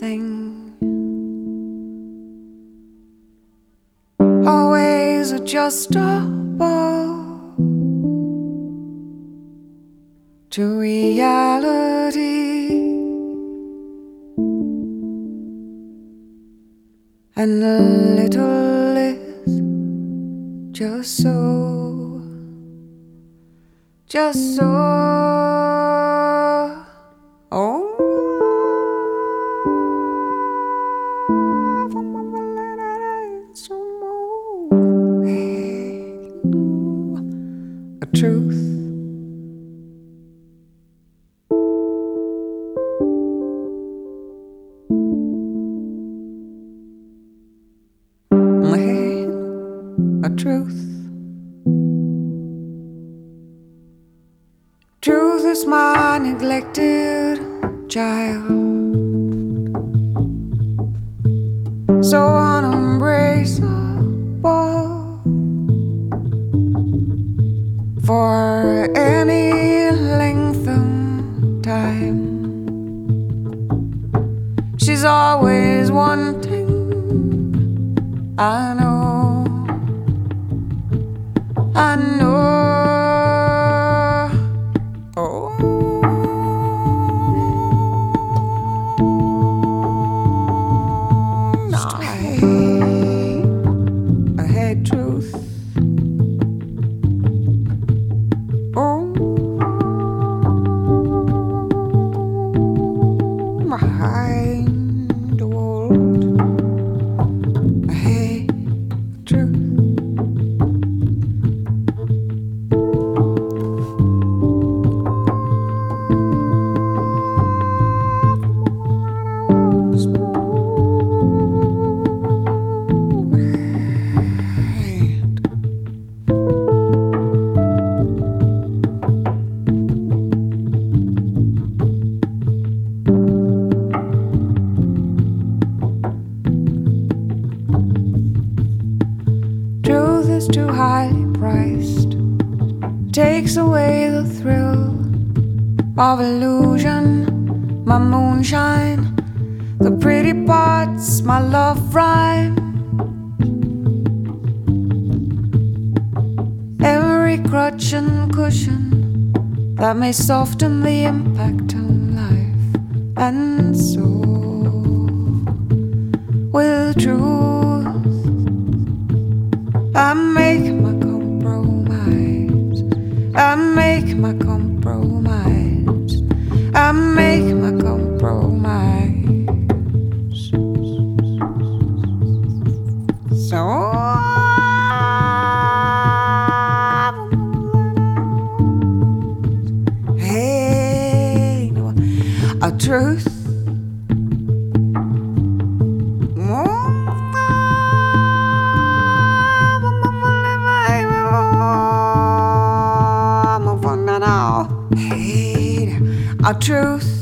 thing. Always adjustable to reality, and a little is just so, just so. Oh, a truth. A truth. Truth is my neglected child, so unembraceable for any length of time. She's always wanting, I know, I know. Oh, I hate truth. Oh, behind the world, I hate truth. Truth is too highly priced, takes away the thrill of illusion, my moonshine, the pretty parts, my love rhyme. Every crutch and cushion that may soften the impact on life. And so, with truth, I make my compromise. I make my compromise. I make my compromise. So hey, a truth. A truth.